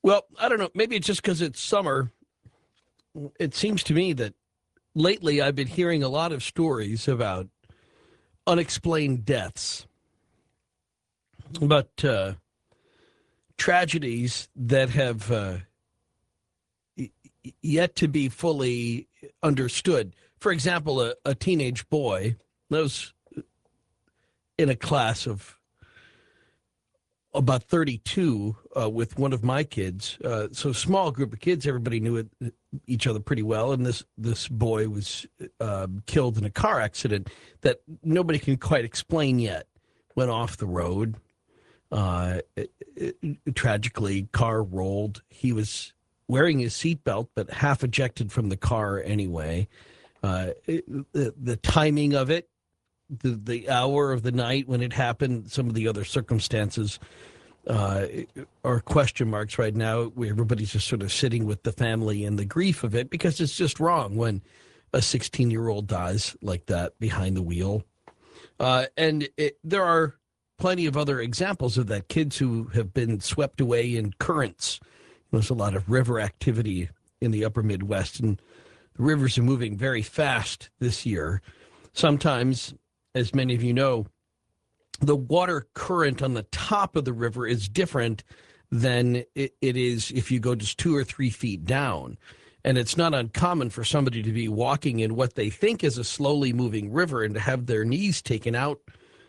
Well, I don't know. Maybe it's just because it's summer. It seems to me that lately I've been hearing a lot of stories about unexplained deaths, about tragedies that have yet to be fully understood. For example, a teenage boy that was in a class of about 32 with one of my kids. So small group of kids, everybody knew each other pretty well. And this boy was killed in a car accident that nobody can quite explain yet. Went off the road. Tragically, car rolled. He was wearing his seatbelt, but half ejected from the car anyway. The timing of it, the hour of the night when it happened, some of the other circumstances are question marks right now, where everybody's just sort of sitting with the family and the grief of it, because it's just wrong when a 16-year-old dies like that behind the wheel. There are plenty of other examples of that. Kids who have been swept away in currents. There's a lot of river activity in the upper Midwest, and the rivers are moving very fast this year. Sometimes, as many of you know, the water current on the top of the river is different than it is if you go just 2 or 3 feet down. And it's not uncommon for somebody to be walking in what they think is a slowly moving river and to have their knees taken out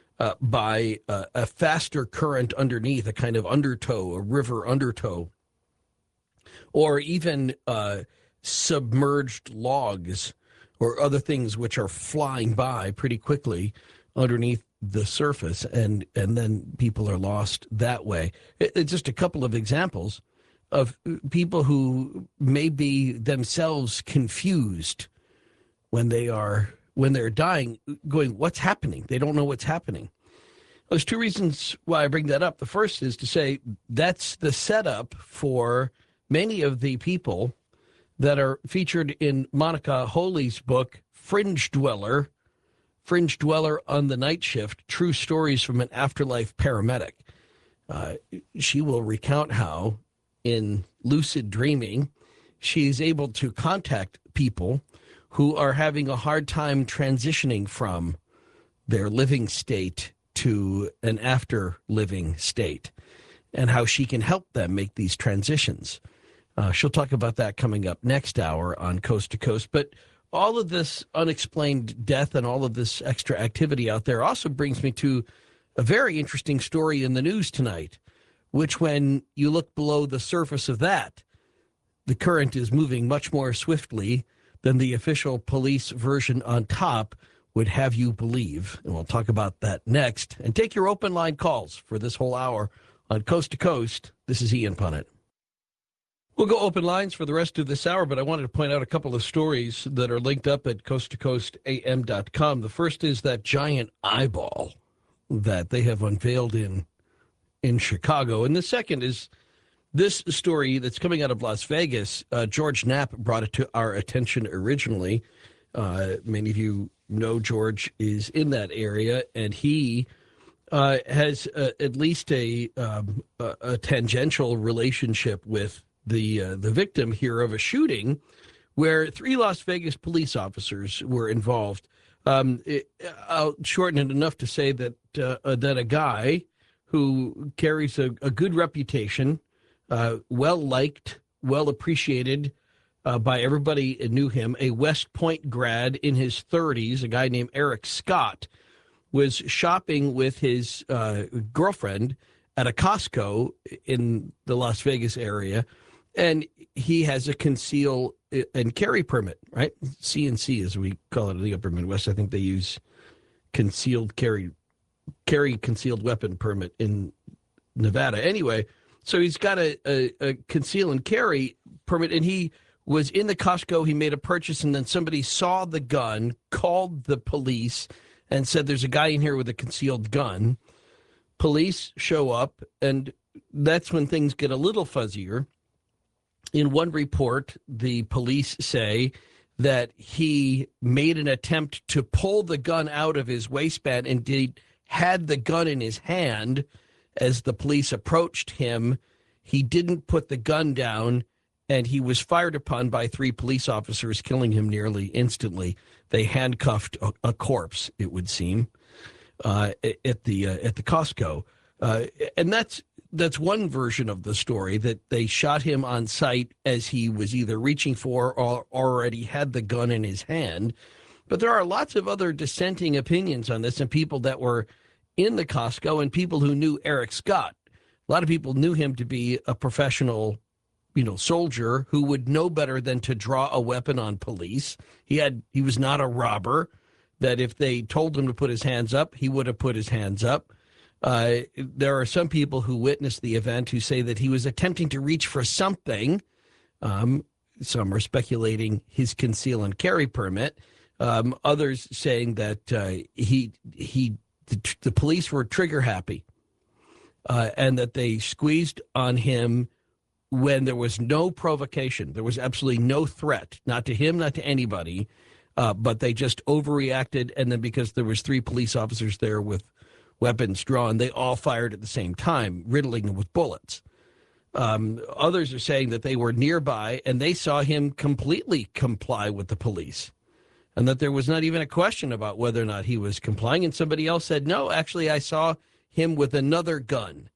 by a faster current underneath, a kind of undertow, a river undertow, or even submerged logs or other things which are flying by pretty quickly underneath the surface, and then people are lost that way. It's just a couple of examples of people who may be themselves confused when they're dying, going, what's happening? They don't know what's happening. There's 2 reasons why I bring that up. The first is to say that's the setup for many of the people that are featured in Monica Holy's book, Fringe Dweller on the Night Shift, True Stories from an Afterlife Paramedic. She will recount how, in lucid dreaming, she's able to contact people who are having a hard time transitioning from their living state to an after living state, and how she can help them make these transitions. She'll talk about that coming up next hour on Coast to Coast. But all of this unexplained death and all of this extra activity out there also brings me to a very interesting story in the news tonight, which, when you look below the surface of that, the current is moving much more swiftly than the official police version on top would have you believe. And we'll talk about that next, and take your open line calls for this whole hour on Coast to Coast. This is Ian Punnett. We'll go open lines for the rest of this hour, but I wanted to point out a couple of stories that are linked up at coasttocoastam.com. The first is that giant eyeball that they have unveiled in Chicago. And the second is this story that's coming out of Las Vegas. George Knapp brought it to our attention originally. Many of you know George is in that area, and he has at least a tangential relationship with the victim here of a shooting where 3 Las Vegas police officers were involved. I'll shorten it enough to say that a guy who carries a good reputation, well-liked, well-appreciated by everybody who knew him, a West Point grad in his 30s, a guy named Eric Scott, was shopping with his girlfriend at a Costco in the Las Vegas area, and he has a conceal and carry permit, right? CNC, as we call it in the upper Midwest. I think they use concealed carry concealed weapon permit in Nevada. Anyway, so he's got a conceal and carry permit, and he was in the Costco. He made a purchase, and then somebody saw the gun, called the police, and said, there's a guy in here with a concealed gun. Police show up, and that's when things get a little fuzzier. In one report, the police say that he made an attempt to pull the gun out of his waistband, and had the gun in his hand. As the police approached him, He didn't put the gun down, and he was fired upon by 3 police officers, killing him nearly instantly. They handcuffed a corpse, it would seem, at the Costco, and that's one version of the story, that they shot him on sight as he was either reaching for or already had the gun in his hand. But there are lots of other dissenting opinions on this, and people that were in the Costco and people who knew Eric Scott. A lot of people knew him to be a professional, soldier who would know better than to draw a weapon on police. He was not a robber, that if they told him to put his hands up, he would have put his hands up. There are some people who witnessed the event who say that he was attempting to reach for something. Some are speculating his conceal and carry permit. Others saying that the police were trigger happy, and that they squeezed on him when there was no provocation. There was absolutely no threat, not to him, not to anybody, but they just overreacted. And then because there was 3 police officers there with weapons drawn, they all fired at the same time, riddling him with bullets. Others are saying that they were nearby and they saw him completely comply with the police, and that there was not even a question about whether or not he was complying. And somebody else said, no, actually, I saw him with another gun.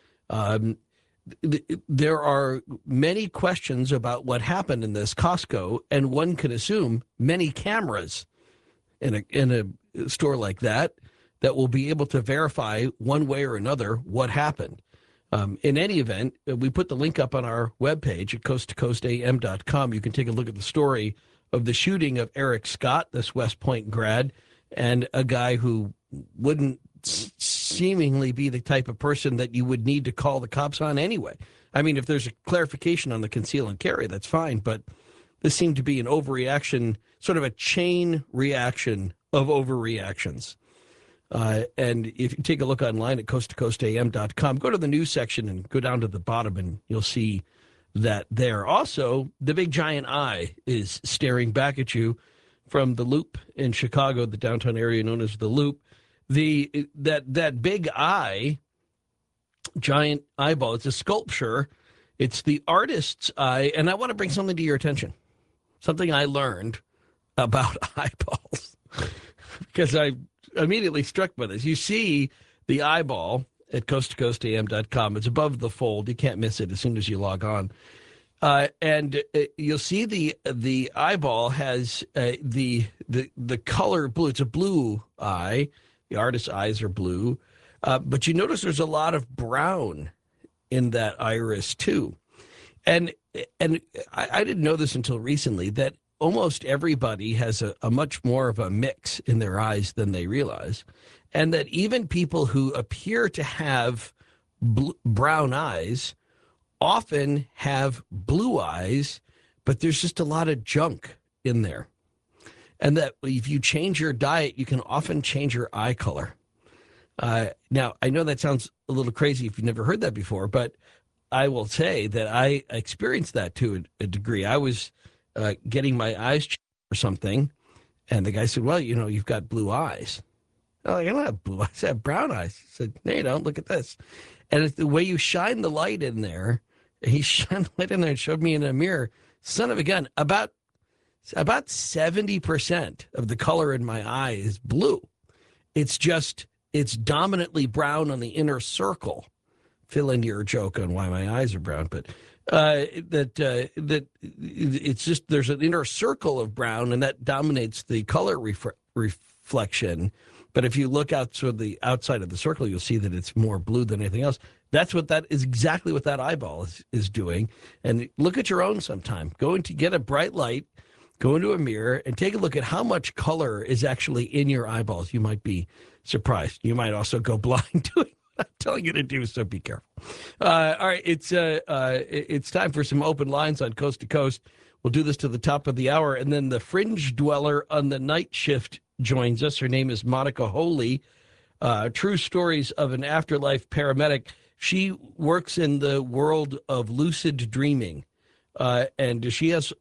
There are many questions about what happened in this Costco, and one can assume many cameras in a store like that will be able to verify one way or another what happened. In any event, we put the link up on our webpage at coasttocoastam.com. You can take a look at the story of the shooting of Eric Scott, this West Point grad, and a guy who wouldn't seemingly be the type of person that you would need to call the cops on anyway. I mean, if there's a clarification on the conceal and carry, that's fine, but this seemed to be an overreaction, sort of a chain reaction of overreactions. And if you take a look online at coasttocoastam.com, go to the news section and go down to the bottom, and you'll see that there. Also, the big giant eye is staring back at you from the Loop in Chicago, the downtown area known as the Loop. That big eye, giant eyeball, it's a sculpture. It's the artist's eye, and I want to bring something to your attention, something I learned about eyeballs, because I immediately struck by this. You see the eyeball at coasttocoastam.com. It's above the fold. You can't miss it as soon as you log on. And you'll see the eyeball has the color blue. It's a blue eye. The artist's eyes are blue. But you notice there's a lot of brown in that iris too. And I didn't know this until recently, that almost everybody has a much more of a mix in their eyes than they realize. And that even people who appear to have brown eyes often have blue eyes, but there's just a lot of junk in there. And that if you change your diet, you can often change your eye color. Now, I know that sounds a little crazy if you've never heard that before, but I will say that I experienced that to a degree. I was getting my eyes checked or something, and the guy said, well, you've got blue eyes. I'm like, I don't have blue eyes, I have brown eyes. He said, no, you don't, look at this. And it's the way you shine the light in there. He shined the light in there and showed me in a mirror, son of a gun, about 70% of the color in my eye is blue. It's dominantly brown on the inner circle. Fill in your joke on why my eyes are brown, but that it's just, there's an inner circle of brown, and that dominates the color reflection. But if you look out to the outside of the circle, you'll see that it's more blue than anything else. That is exactly what that eyeball is doing. And look at your own sometime. Go into get a bright light, go into a mirror, and take a look at how much color is actually in your eyeballs. You might be surprised. You might also go blind doing what I'm telling you to do, so be careful. All right, it's time for some open lines on Coast to Coast. We'll do this to the top of the hour, and then the fringe dweller on the night shift joins us. Her name is Monica Holy. True stories of an afterlife paramedic. She works in the world of lucid dreaming, and she has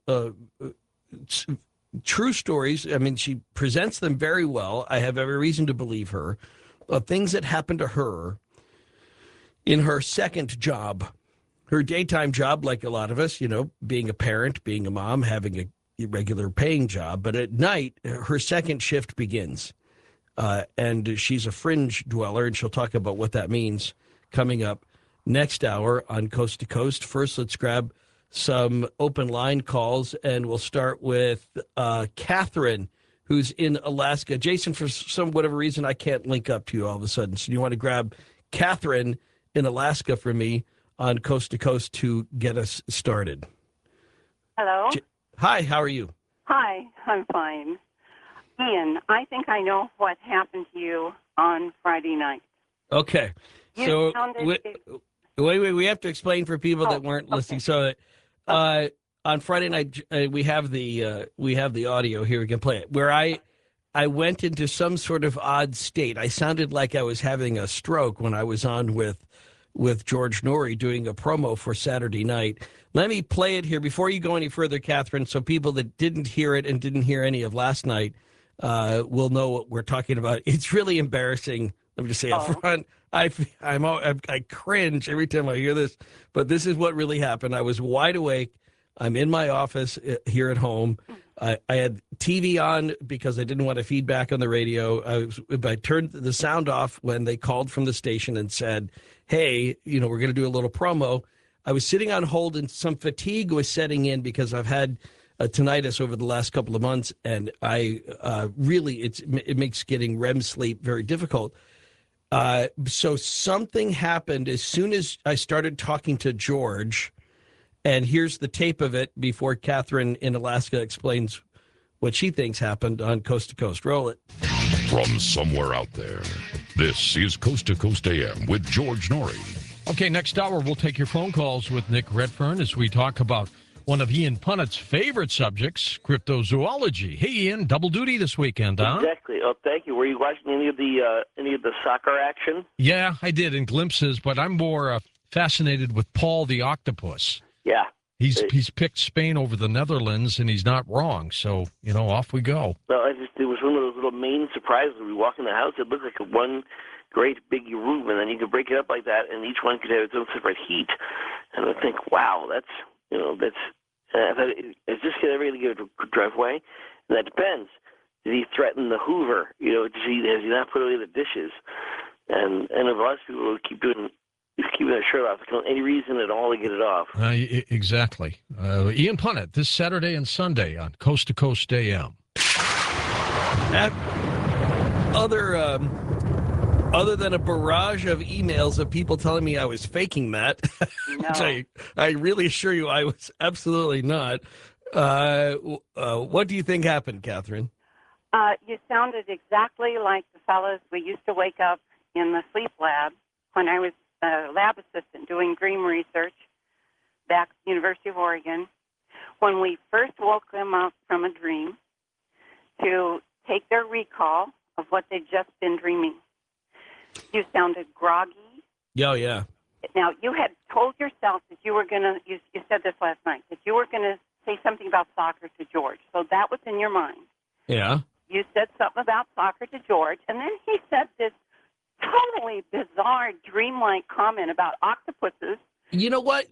true stories. I mean, she presents them very well. I have every reason to believe her, of things that happened to her in her second job. her daytime job, like a lot of us, being a parent, being a mom, having a regular paying job. But at night, her second shift begins. And she's a fringe dweller, and she'll talk about what that means coming up next hour on Coast to Coast. First, let's grab some open line calls, and we'll start with Catherine, who's in Alaska. Jason, for some whatever reason, I can't link up to you all of a sudden. So you want to grab Catherine in Alaska for me on Coast to Coast to get us started. Hello. Hi, how are you? Hi, I'm fine. Ian, I think I know what happened to you on Friday night. Okay. You So wait, we have to explain for people that weren't listening. So on Friday night, we have the audio here. We can play it. Where I went into some sort of odd state. I sounded like I was having a stroke when I was on with George Noory doing a promo for Saturday night. Let me play it here before you go any further, Catherine, so people that didn't hear it and didn't hear any of last night will know what we're talking about. It's really embarrassing. Let me just say up front, I cringe every time I hear this, but this is what really happened. I was wide awake. I'm in my office here at home. I had TV on because I didn't want to feedback on the radio. I turned the sound off when they called from the station and said, hey, we're going to do a little promo. I was sitting on hold and some fatigue was setting in because I've had tinnitus over the last couple of months. And I it makes getting REM sleep very difficult. So something happened as soon as I started talking to George. And here's the tape of it before Catherine in Alaska explains what she thinks happened on Coast to Coast. Roll it. From somewhere out there, this is Coast to Coast AM with George Noory. Okay, next hour we'll take your phone calls with Nick Redfern as we talk about one of Ian Punnett's favorite subjects, cryptozoology. Hey, Ian, double duty this weekend, huh? Exactly. Oh, thank you. Were you watching any of the soccer action? Yeah, I did in glimpses, but I'm more fascinated with Paul the octopus. Yeah. He's picked Spain over the Netherlands, and he's not wrong. So, off we go. Well, it was one of those little main surprises. We walk in the house, it looked like one great big room, and then you could break it up like that, and each one could have its own separate heat. And I think, wow, I thought is this going to really give it a driveway? And that depends. Did he threaten the Hoover? Has he not put away the dishes? And if a lot of people will keep keeping their shirt off, any reason at all to get it off. Exactly. Ian Punnett, this Saturday and Sunday on Coast to Coast AM. Other than a barrage of emails of people telling me I was faking that, No. which I really assure you I was absolutely not. What do you think happened, Catherine? You sounded exactly like the fellows we used to wake up in the sleep lab when I was a lab assistant doing dream research back at the University of Oregon. When we first woke them up from a dream to take their recall of what they'd just been dreaming. You sounded groggy. Oh, yeah. Now, you had told yourself that you were going to, you said this last night, that you were going to say something about soccer to George. So that was in your mind. Yeah. You said something about soccer to George, and then he said this totally bizarre, dreamlike comment about octopuses. You know what?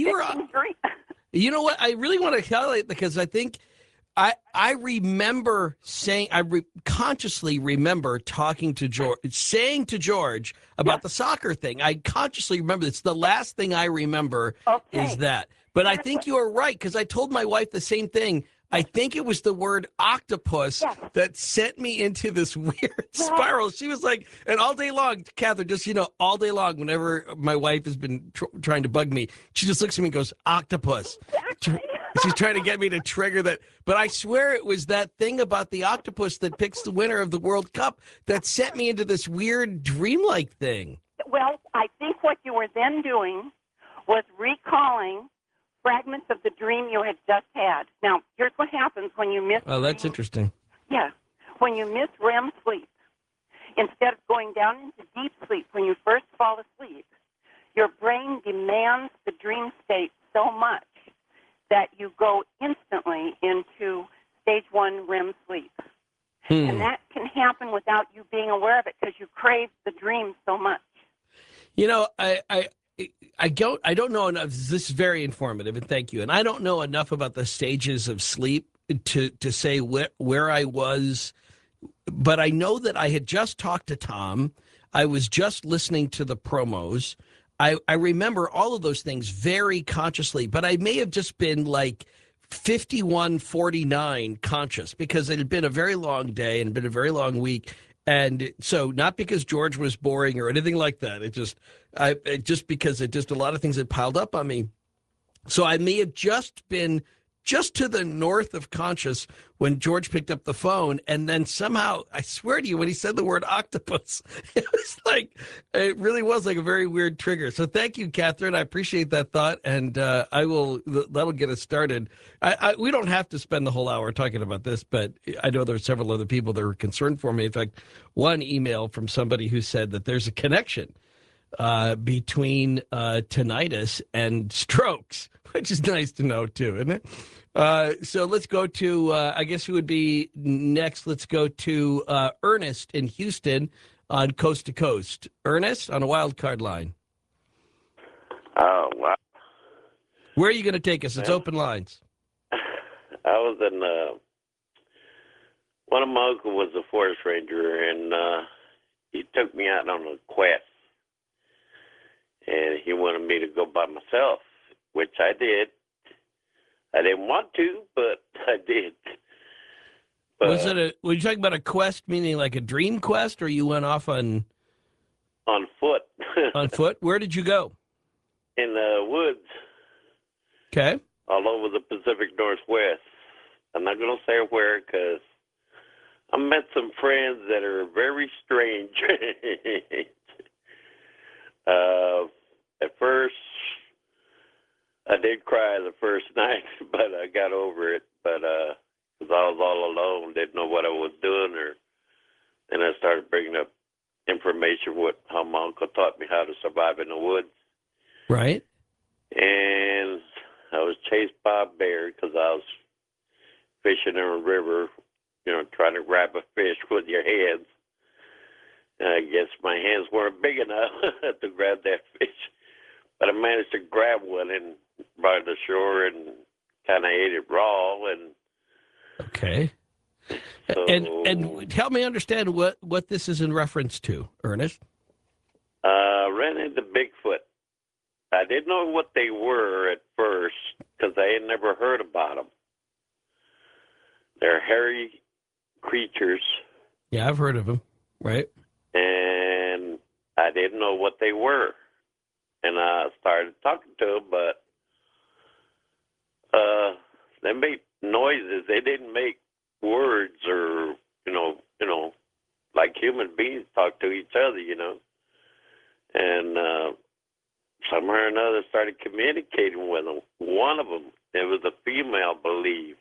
You know what? I really want to highlight because I think I remember saying, consciously remember talking to George, saying to George about the soccer thing. I consciously remember. It's the last thing I remember is that. But I think you are right because I told my wife the same thing. I think it was the word octopus that sent me into this weird spiral. She was like, and all day long, Catherine, just, all day long, whenever my wife has been trying to bug me, she just looks at me and goes, octopus. She's trying to get me to trigger that. But I swear it was that thing about the octopus that picks the winner of the World Cup that sent me into this weird dreamlike thing. Well, I think what you were then doing was recalling fragments of the dream you had just had. Now, here's what happens when you miss. Oh, that's interesting. Yeah. When you miss REM sleep, instead of going down into deep sleep when you first fall asleep, your brain demands the dream state so much that you go instantly into stage 1 REM sleep. And that can happen without you being aware of it because you crave the dream so much. I don't know enough. This is very informative, and thank you. And I don't know enough about the stages of sleep to say where I was, but I know that I had just talked to Tom. I was just listening to the promos. I remember all of those things very consciously, but I may have just been like 51-49 conscious because it had been a very long day and been a very long week. And so not because George was boring or anything like that. It just because a lot of things had piled up on me. So I may have just been just to the north of conscious when George picked up the phone. And then somehow, I swear to you, when he said the word octopus, it really was like a very weird trigger. So thank you, Catherine. I appreciate that thought. And that'll get us started. We don't have to spend the whole hour talking about this, but I know there are several other people that were concerned for me. In fact, one email from somebody who said that there's a connection between tinnitus and strokes, which is nice to know too, isn't it? So let's go to, I guess who would be next? Let's go to Ernest in Houston on Coast to Coast. Ernest on a wild card line. Oh, wow. Where are you going to take us? It's open lines. I was in, one of my uncles was a forest ranger, and he took me out on a quest. And he wanted me to go by myself, which I did. I didn't want to, but I did. But, were you talking about a quest, meaning like a dream quest, or you went off on foot? On foot? Where did you go? In the woods. Okay. All over the Pacific Northwest. I'm not going to say where because I met some friends that are very strange. At first, I did cry the first night, but I got over it. But because I was all alone, didn't know what I was doing, then I started bringing up information how my uncle taught me how to survive in the woods. Right. And I was chased by a bear because I was fishing in a river, trying to grab a fish with your hands. And I guess my hands weren't big enough to grab that fish. But I managed to grab one and brought it to shore and kind of ate it raw. Okay. So, and help me understand what this is in reference to, Ernest. Ran into Bigfoot. I didn't know what they were at first because I had never heard about them. They're hairy creatures. Yeah, I've heard of them. Right. And I didn't know what they were. And I started talking to them, but they made noises. They didn't make words or, like human beings talk to each other, And somehow or another started communicating with them. One of them, it was a female, I believe.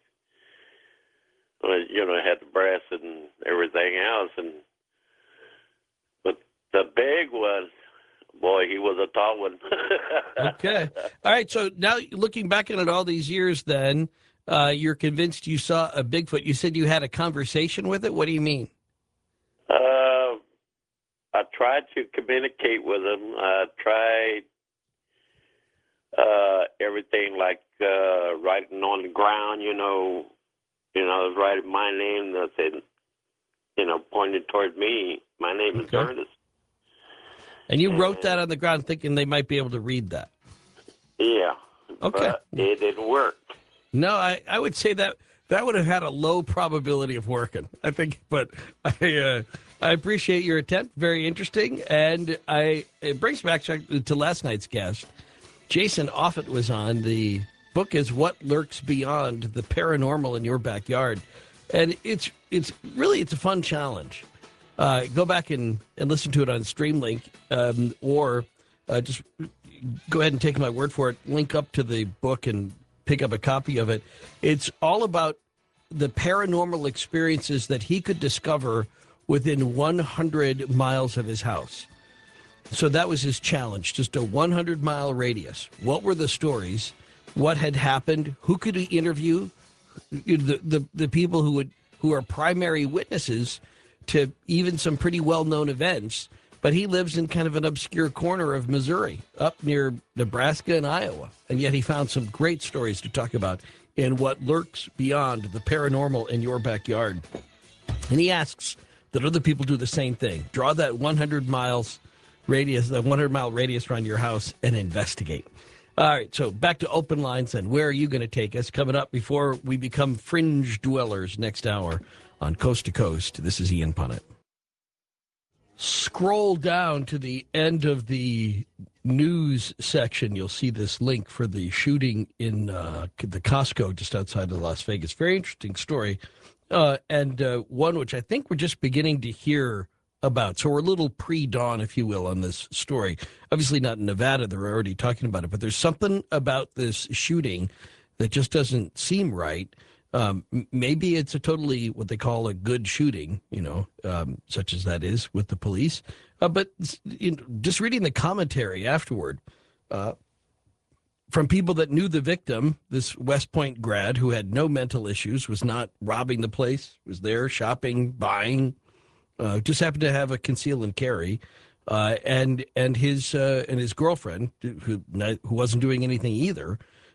Had the breasts and everything else. But the big one, boy, he was a tall one. Okay. All right. So now looking back at it all these years, then you're convinced you saw a Bigfoot. You said you had a conversation with it. What do you mean? I tried to communicate with him. I tried everything like writing on the ground, I was writing my name that said, pointed toward me. My name is Ernest. And you wrote that on the ground thinking they might be able to read that? Yeah. Okay. But it didn't work. No, I would say that would have had a low probability of working, I think. But I appreciate your attempt. Very interesting. And it brings back to last night's guest. Jason Offutt was on. The book is What Lurks Beyond, the Paranormal in Your Backyard. And it's a fun challenge. Go back and listen to it on Streamlink, or just go ahead and take my word for it. Link up to the book and pick up a copy of it. It's all about the paranormal experiences that he could discover within 100 miles of his house. So that was his challenge, just a 100-mile radius. What were the stories? What had happened? Who could he interview? The people who are primary witnesses to even some pretty well-known events, but he lives in kind of an obscure corner of Missouri, up near Nebraska and Iowa. And yet he found some great stories to talk about in what lurks beyond the paranormal in your backyard. And he asks that other people do the same thing. Draw that 100-mile radius around your house and investigate. All right, so back to open lines and where are you going to take us? Coming up before we become fringe dwellers next hour on Coast to Coast. This is Ian Punnett. Scroll down to the end of the news section. You'll see this link for the shooting in the Costco just outside of Las Vegas. Very interesting story, and one which I think we're just beginning to hear about. So we're a little pre-dawn, if you will, on this story. Obviously not in Nevada. They're already talking about it. But there's something about this shooting that just doesn't seem right. Maybe it's a totally what they call a good shooting, such as that is with the police. But just reading the commentary afterward from people that knew the victim, this West Point grad who had no mental issues, was not robbing the place, was there shopping, buying, just happened to have a conceal and carry, and his girlfriend who wasn't doing anything either.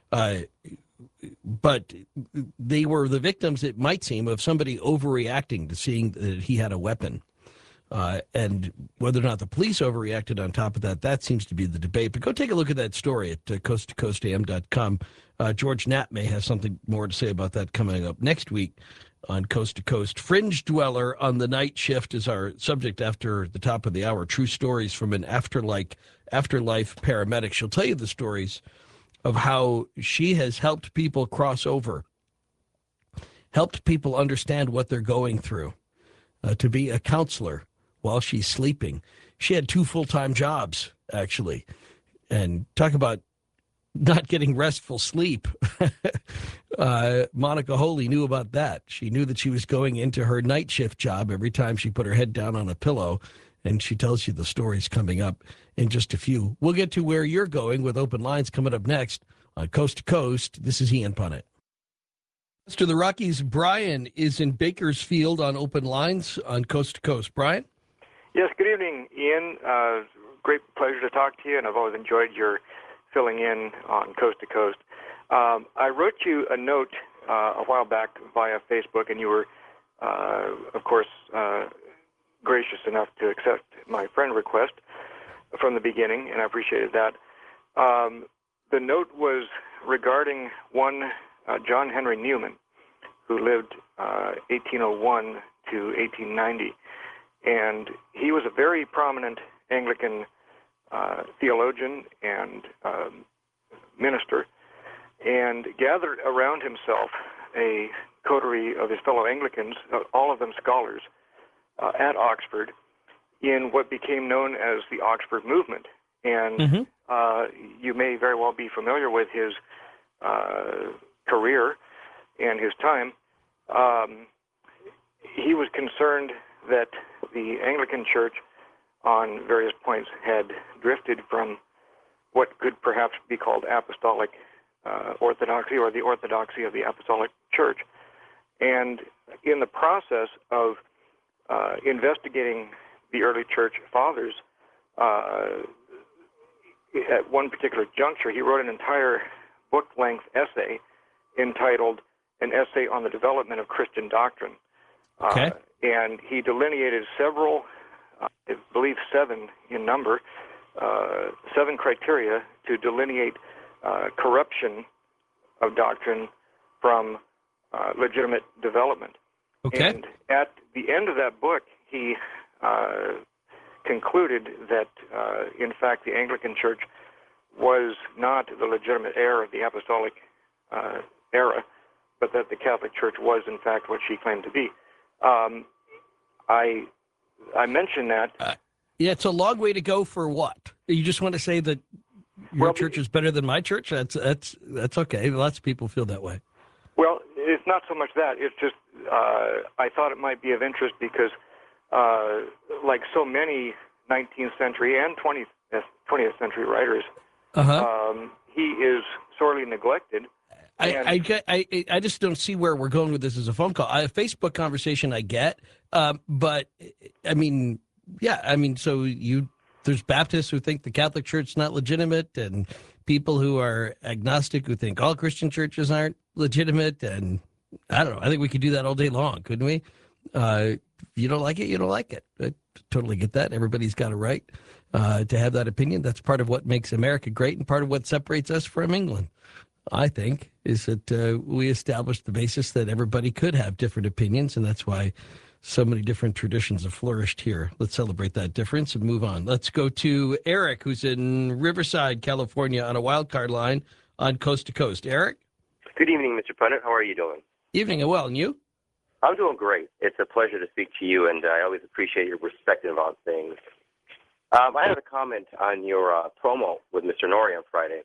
But they were the victims, it might seem, of somebody overreacting to seeing that he had a weapon. And whether or not the police overreacted on top of that, that seems to be the debate. But go take a look at that story at coasttocoastam.com. George Knapp may have something more to say about that coming up next week on Coast to Coast. Fringe Dweller on the Night Shift is our subject after the top of the hour. True stories from an afterlife paramedic. She'll tell you the stories of how she has helped people cross over, helped people understand what they're going through, to be a counselor while she's sleeping. She had 2 full-time jobs, actually. And talk about not getting restful sleep. Monica Holy knew about that. She knew that she was going into her night shift job every time she put her head down on a pillow. And she tells you the stories coming up in just a few. We'll get to where you're going with open lines coming up next on Coast to Coast. This is Ian Punnett. To the Rockies, Brian is in Bakersfield on open lines on Coast to Coast. Brian? Yes, good evening, Ian. Great pleasure to talk to you, and I've always enjoyed your filling in on Coast to Coast. I wrote you a note a while back via Facebook, and you were, of course, gracious enough to accept my friend request from the beginning, and I appreciated that. The note was regarding one John Henry Newman, who lived 1801 to 1890, and he was a very prominent Anglican theologian and minister, and gathered around himself a coterie of his fellow Anglicans, all of them scholars, at Oxford, in what became known as the Oxford Movement. And you may very well be familiar with his career and his time. He was concerned that the Anglican Church on various points had drifted from what could perhaps be called apostolic orthodoxy, or the orthodoxy of the apostolic church. And in the process of investigating the early church fathers, at one particular juncture, he wrote an entire book-length essay entitled An Essay on the Development of Christian Doctrine. Okay. And he delineated several, I believe 7 in number, 7 criteria to delineate corruption of doctrine from legitimate development. Okay. And at the end of that book, he concluded that, in fact, the Anglican Church was not the legitimate heir of the apostolic era, but that the Catholic Church was, in fact, what she claimed to be. I mentioned that. Yeah, it's a long way to go for what? You just want to say that your church is better than my church? That's okay. Lots of people feel that way. Well, it's not so much that. It's just I thought it might be of interest because, like so many 19th century and 20th century writers, he is sorely neglected. I just don't see where we're going with this as a phone call. A Facebook conversation I get, but I mean, yeah, I mean, there's Baptists who think the Catholic Church's not legitimate, and people who are agnostic who think all Christian churches aren't legitimate. And I don't know. I think we could do that all day long, couldn't we? You don't like it, you don't like it. I totally get that. Everybody's got a right to have that opinion. That's part of what makes America great and part of what separates us from England, I think, is that we established the basis that everybody could have different opinions, and that's why so many different traditions have flourished here. Let's celebrate that difference and move on. Let's go to Eric, who's in Riverside, California, on a wild card line on Coast to Coast. Eric? Good evening, Mr. Pundit. How are you doing? Evening, well, and you? I'm doing great. It's a pleasure to speak to you, and I always appreciate your perspective on things. I have a comment on your promo with Mr. Nori on Friday.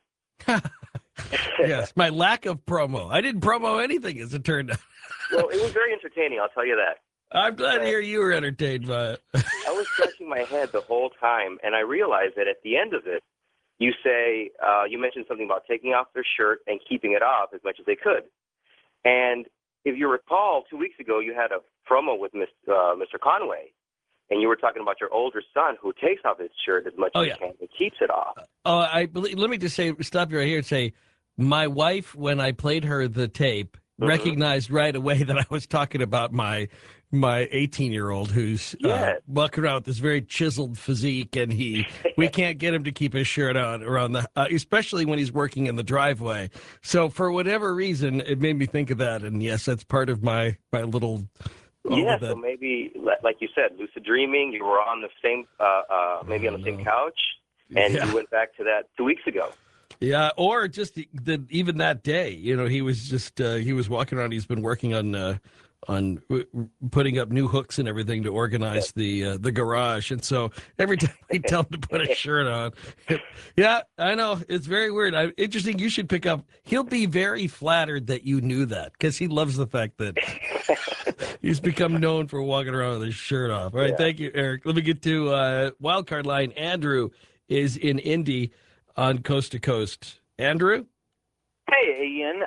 Yes, my lack of promo. I didn't promo anything, as it turned out. Well, it was very entertaining, I'll tell you that. I'm glad to hear you were entertained by it. I was scratching my head the whole time, and I realized that at the end of it, you mentioned something about taking off their shirt and keeping it off as much as they could. And if you recall, 2 weeks ago, you had a promo with Mr. Conway, and you were talking about your older son who takes off his shirt as much as he can and keeps it off. I believe. Let me just stop you right here and say, my wife, when I played her the tape, recognized right away that I was talking about my 18-year-old who's walking around with this very chiseled physique, and we can't get him to keep his shirt on around especially when he's working in the driveway. So for whatever reason, it made me think of that, and yes, that's part of my little. So maybe, like you said, lucid dreaming. You were on the same, maybe on the same couch, and you went back to that 2 weeks ago. Yeah, or just even that day, he was just he was walking around. He's been working on putting up new hooks and everything to organize the garage, and so every time we tell him to put a shirt on, yeah, I know it's very weird. Interesting. You should pick up. He'll be very flattered that you knew that, because he loves the fact that he's become known for walking around with his shirt off. All right, thank you, Eric. Let me get to wildcard line. Andrew is in Indy on Coast to Coast. Andrew? Hey, Ian.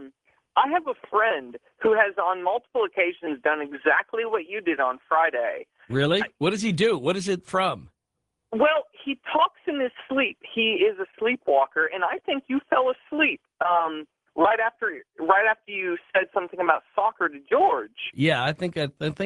I have a friend who has on multiple occasions done exactly what you did on Friday. Really? What does he do? What is it from? Well, he talks in his sleep. He is a sleepwalker, and I think you fell asleep right after you said something about soccer to George. Yeah, I think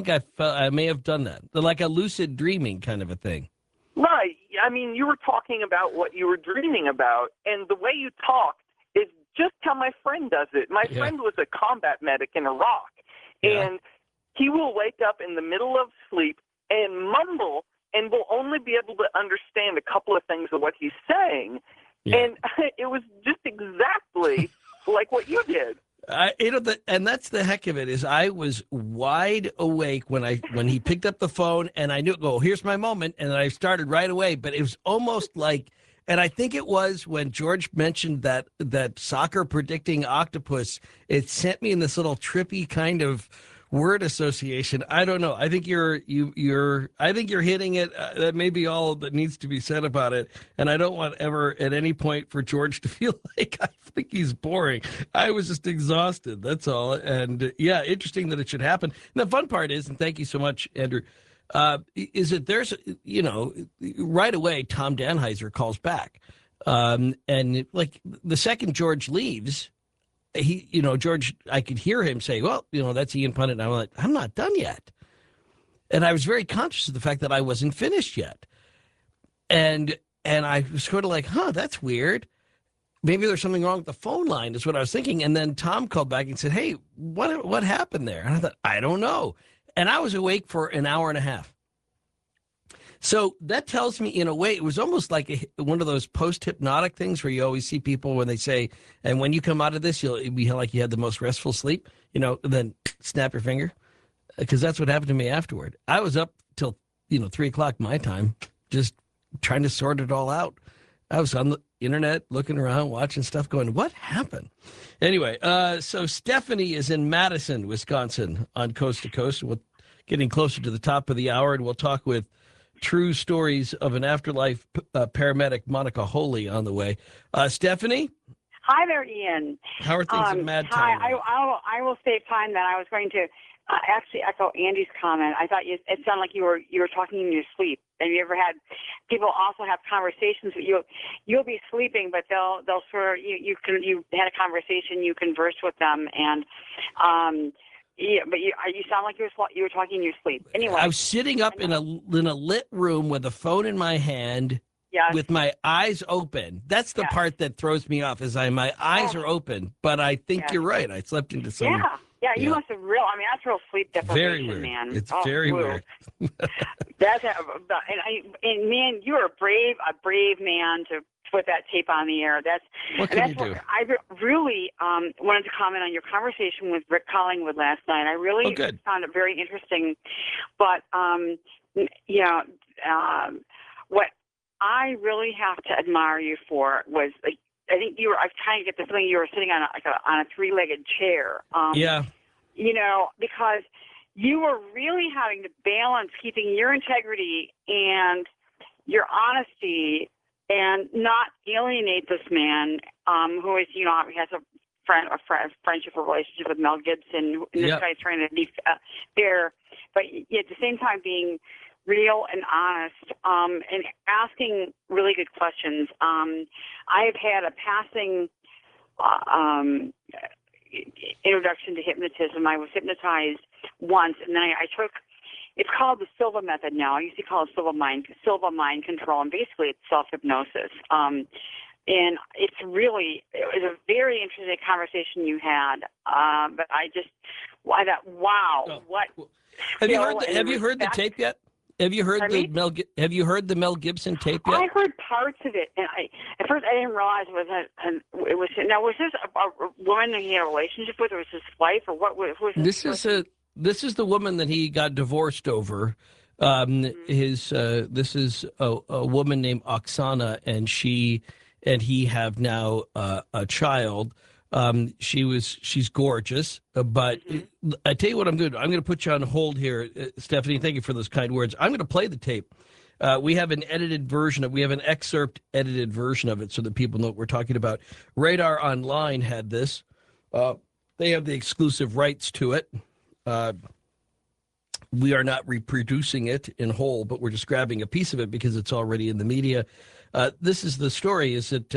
I may have done that. Like a lucid dreaming kind of a thing. Right. I mean, you were talking about what you were dreaming about, and the way you talked is just how my friend does it. My friend was a combat medic in Iraq, and he will wake up in the middle of sleep and mumble and will only be able to understand a couple of things of what he's saying. Yeah. And it was just exactly like what you did. And that's the heck of it, is I was wide awake when he picked up the phone, and I knew, here's my moment, and I started right away. But it was almost like, and I think it was when George mentioned that soccer predicting octopus, it sent me in this little trippy kind of word association. I don't know. I think you're hitting it. That may be all that needs to be said about it. And I don't want ever at any point for George to feel like I think he's boring. I was just exhausted. That's all. And yeah, interesting that it should happen. And the fun part is, and thank you so much, Andrew, is that there's, right away, Tom Danheiser calls back. And like the second George leaves, George, I could hear him say, that's Ian Punnett. And I'm like, I'm not done yet. And I was very conscious of the fact that I wasn't finished yet. And I was sort of like, that's weird. Maybe there's something wrong with the phone line is what I was thinking. And then Tom called back and said, hey, what happened there? And I thought, I don't know. And I was awake for an hour and a half. So that tells me, in a way, it was almost like one of those post-hypnotic things where you always see people when they say, and when you come out of this, you'll be like you had the most restful sleep, then snap your finger. Because that's what happened to me afterward. I was up till, 3 o'clock my time, just trying to sort it all out. I was on the internet looking around, watching stuff, going, what happened? Anyway, so Stephanie is in Madison, Wisconsin, on Coast to Coast. We're getting closer to the top of the hour, and we'll talk with True Stories of an Afterlife paramedic, Monica Holy, on the way. Stephanie? Hi there, Ian. How are things in Mad Town? Hi, I will save time then. I was going to actually echo Andy's comment. I thought it sounded like you were talking in your sleep. Have you ever had people also have conversations with you? You'll be sleeping, but they'll sort of you had a conversation, you conversed with them, and yeah, but you sound like you were talking in your sleep. Anyway, I was sitting up in a lit room with a phone in my hand. Yes. With my eyes open. That's the part that throws me off. Is my eyes are open, but I think you're right. I slept into some. Yeah. You must have that's real sleep deprivation, very weird. Man. It's very weird. And man, you're a brave man to put that tape on the air. What can you do? I really wanted to comment on your conversation with Rick Collingwood last night. I really found it very interesting. But what I really have to admire you for was, like, I think I was trying to get the feeling you were sitting on a three-legged chair. Because you were really having to balance keeping your integrity and your honesty and not alienate this man who is, has a friendship or relationship with Mel Gibson. And this guy's trying to be fair, but at the same time being real and honest, and asking really good questions. I have had a passing introduction to hypnotism. I was hypnotized once, and then I took. It's called the Silva method now. I used to call it Silva mind control, and basically it's self-hypnosis. And it was a very interesting conversation you had. But I thought, wow, what? Have you heard the tape yet? Have you heard the Mel Gibson tape yet? I heard parts of it, and at first I didn't realize it was. Now, was this a woman that he had a relationship with, or was his wife, or what? Who was this is the woman that he got divorced over. This is a woman named Oksana, and she and he have now a child. She's gorgeous, but I tell you what I'm going to do. I'm going to put you on hold here, Stephanie. Thank you for those kind words. I'm going to play the tape. We have an excerpt edited version of it so that people know what we're talking about. Radar Online had this. They have the exclusive rights to it. We are not reproducing it in whole, but we're just grabbing a piece of it because it's already in the media. This is the story, is that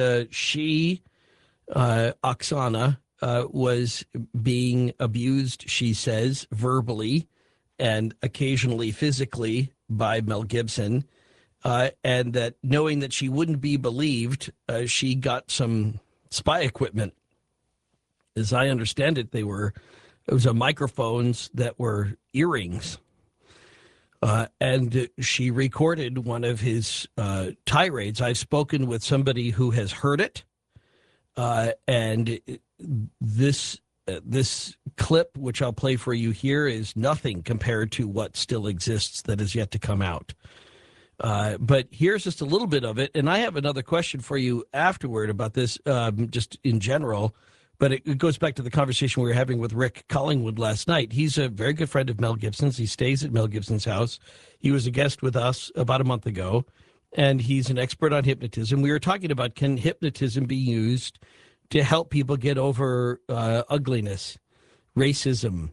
Oksana, was being abused, she says, verbally and occasionally physically by Mel Gibson, and that knowing that she wouldn't be believed, she got some spy equipment. As I understand it, it was microphones that were earrings. And she recorded one of his tirades. I've spoken with somebody who has heard it. And this clip, which I'll play for you here, is nothing compared to what still exists that is yet to come out. But here's just a little bit of it. And I have another question for you afterward about this, just in general. But it goes back to the conversation we were having with Rick Collingwood last night. He's a very good friend of Mel Gibson's. He stays at Mel Gibson's house. He was a guest with us about a month ago, and he's an expert on hypnotism. We were talking about, can hypnotism be used to help people get over ugliness, racism,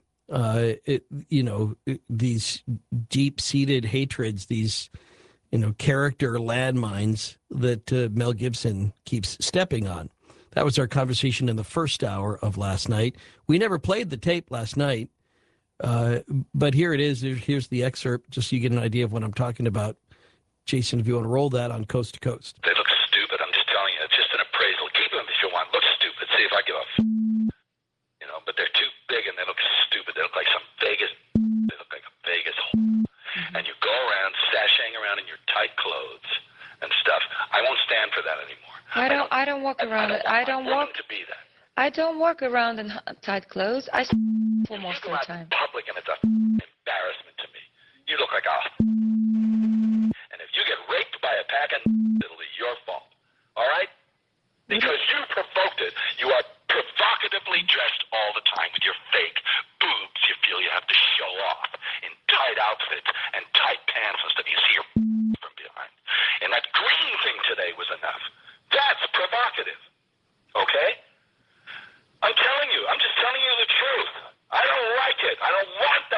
these deep-seated hatreds, these, character landmines that Mel Gibson keeps stepping on. That was our conversation in the first hour of last night. We never played the tape last night, but here it is. Here's the excerpt, just so you get an idea of what I'm talking about. Jason, if you want to roll that on Coast to Coast. They look stupid. I'm just telling you. It's just an appraisal. Keep them if you want. Look stupid. See if I give a but they're too big and they look stupid. They look like some Vegas. They look like a Vegas hole. And you go around sashaying around in your tight clothes and stuff. I won't stand for that anymore. I don't walk around. I don't walk to be that. I don't walk around in tight clothes. I for most of the time. Public, and it's a embarrassment to me. You look like a. And if you get raped by a pack of, it'll be your fault. All right? Because you provoked it. You are provocatively dressed all the time with your fake boobs. You feel you have to show off in tight outfits and tight pants and stuff. You see your from behind. And that green thing today was enough. That's provocative. Okay? I'm telling you. I'm just telling you the truth. I don't like it. I don't want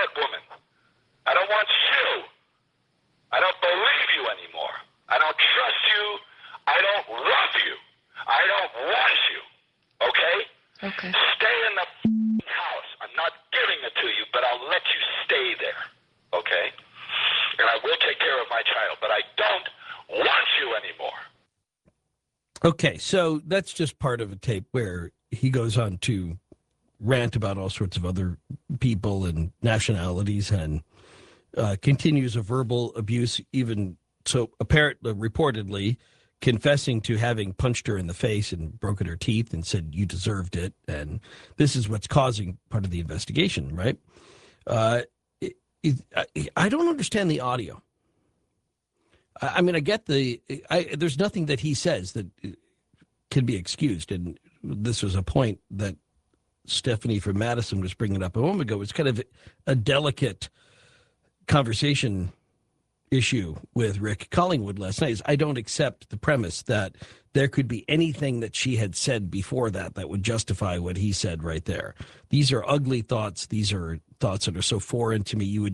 Stay in the house. I'm not giving it to you, but I'll let you stay there, okay? And I will take care of my child, but I don't want you anymore. Okay, so that's just part of a tape where he goes on to rant about all sorts of other people and nationalities and continues a verbal abuse, even so apparently, reportedly, confessing to having punched her in the face and broken her teeth and said, you deserved it. And this is what's causing part of the investigation, right? I don't understand the audio. I mean, I get there's nothing that he says that can be excused. And this was a point that Stephanie from Madison was bringing up a moment ago. It's kind of a delicate conversation issue with Rick Collingwood last night. Is I don't accept the premise that there could be anything that she had said before that would justify what he said right there. These are ugly thoughts. These are thoughts that are so foreign to me.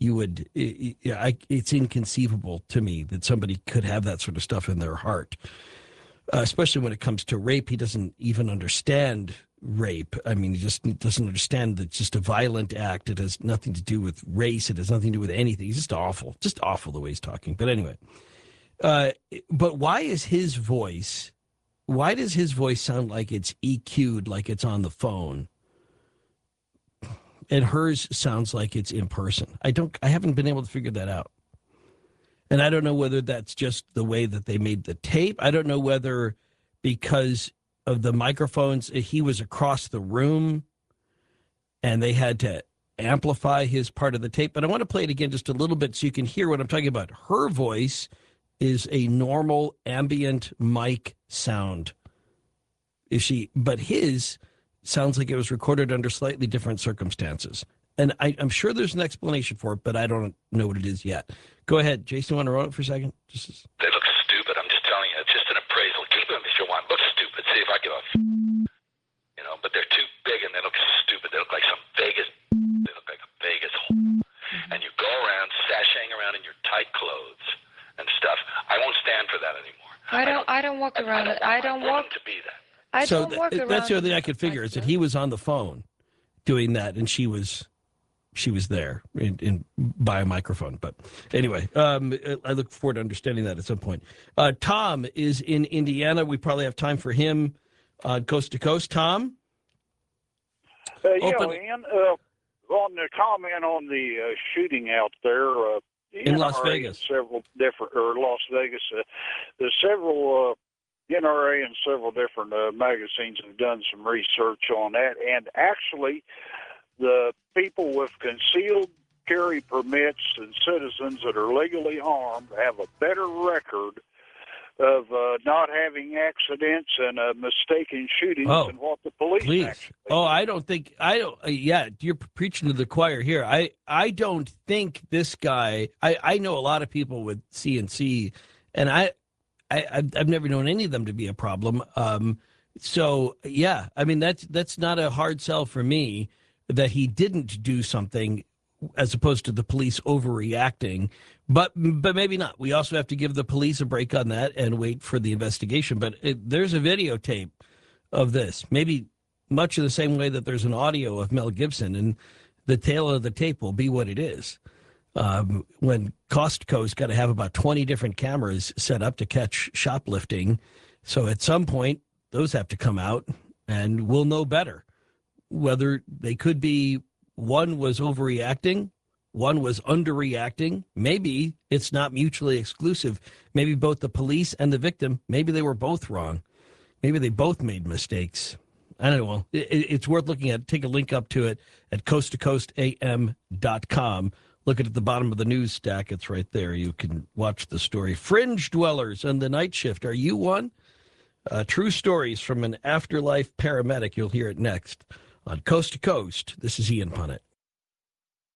It's inconceivable to me that somebody could have that sort of stuff in their heart, especially when it comes to rape. He doesn't even understand rape. I mean, he just doesn't understand that it's just a violent act. It has nothing to do with race. It has nothing to do with anything. He's just awful the way he's talking. But anyway, but why does his voice sound like it's EQ'd, like it's on the phone? And hers sounds like it's in person. I haven't been able to figure that out. And I don't know whether that's just the way that they made the tape. I don't know whether because of the microphones, he was across the room and they had to amplify his part of the tape. But I want to play it again just a little bit so you can hear what I'm talking about. Her voice is a normal ambient mic sound. But his sounds like it was recorded under slightly different circumstances. And I'm sure there's an explanation for it, but I don't know what it is yet. Go ahead. Jason, you want to run it for a second? They look stupid. I'm just telling you. It's just an appraisal. Keep them if you want. Look stupid. See if I get off. But they're too big and they look stupid. They look like some Vegas. They look like a Vegas hole. And you go around sashaying around in your tight clothes and stuff. I won't stand for that anymore. I don't walk around. I don't walk to be that. That's the other thing I could figure is that he was on the phone doing that, and she was there by a microphone. But anyway, I look forward to understanding that at some point. Tom is in Indiana. We probably have time for him coast to coast. Tom? Ian, on the comment on the shooting out there in Las Vegas, Las Vegas, there's several NRA and several different magazines have done some research on that, and actually, the people with concealed carry permits and citizens that are legally armed have a better record of not having accidents and mistaken shootings than what the police actually do. You're preaching to the choir here. I don't think this guy, I know a lot of people with CNC, and I've never known any of them to be a problem. So yeah, I mean, that's not a hard sell for me that he didn't do something as opposed to the police overreacting, but maybe not. We also have to give the police a break on that and wait for the investigation. But there's a videotape of this, maybe much of the same way that there's an audio of Mel Gibson, and the tail of the tape will be what it is. When Costco's got to have about 20 different cameras set up to catch shoplifting. So at some point, those have to come out, and we'll know better whether they could be one was overreacting, one was underreacting. Maybe it's not mutually exclusive. Maybe both the police and the victim, maybe they were both wrong. Maybe they both made mistakes. I don't know. It's worth looking at. Take a link up to it at coasttocoastam.com. Look at the bottom of the news stack. It's right there. You can watch the story. Fringe dwellers on the night shift. Are you one? True stories from an afterlife paramedic. You'll hear it next on Coast to Coast. This is Ian Punnett.